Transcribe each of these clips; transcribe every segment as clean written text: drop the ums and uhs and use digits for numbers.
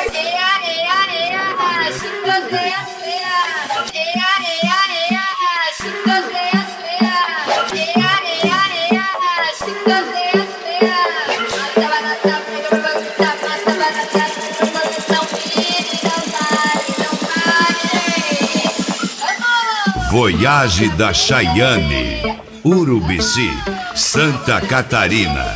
Voyage da Chayane, Urubici, Santa Catarina.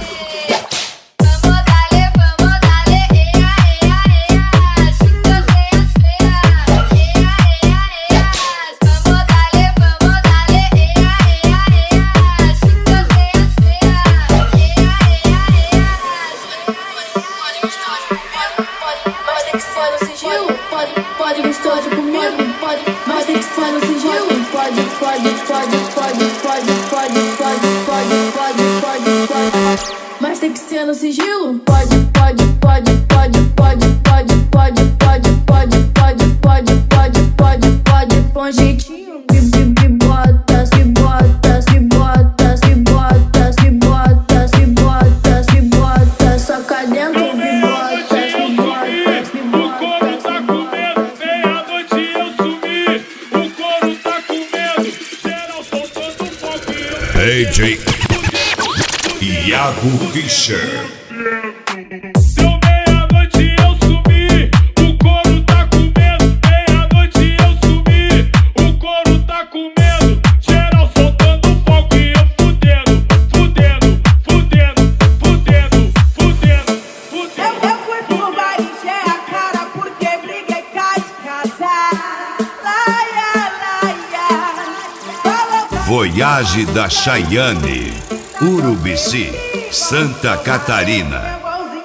Pode gostar de comigo, pode, mas tem que ser no sigilo. Pode, mas tem que ser no sigilo. Pode, com jeitinho. Bota, soca dentro. AJ Iago Fischer. Deu meia-noite eu sumi, o couro tá com medo. Meia-noite eu sumi, o couro tá com medo. Geral soltando fogo e eu fudendo. Eu fui pro bar encher a cara porque briguei cá de casa. Voyage da Chayane, Urubici, Santa Catarina.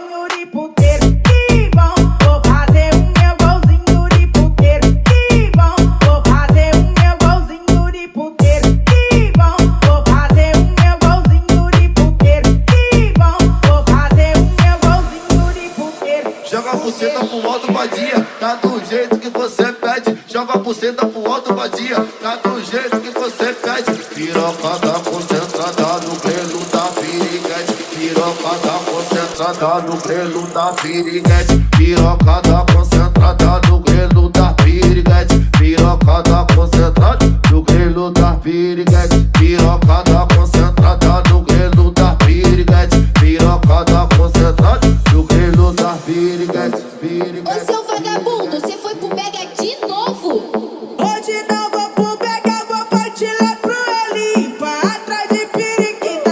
Joga a buceta pro alto, vadia, tá do jeito que você pede. Joga a buceta pro alto, vadia, tá do jeito que você pede. Piroca tá concentrada no grelo da piriguete. Piroca tá concentrada no grelo da piriguete. Piroca tá concentrada no grelo da piriguete. Piroca tá concentrada no grelo da piriguete. Piroca tá concentrada no grelo da piriguete. Piroca tá concentrada no grelo da piriguete. Ô seu vagabundo, você foi pro Mega de novo? Hoje não vou pro Mega, vou partir lá pro Elipa. Atrás de periquita.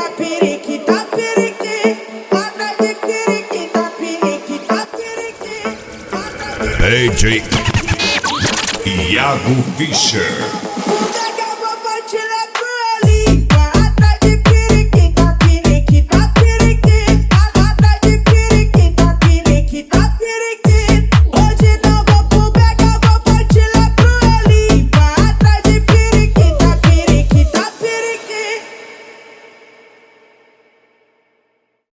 Atrás de periquita. AJ Iago Fischer.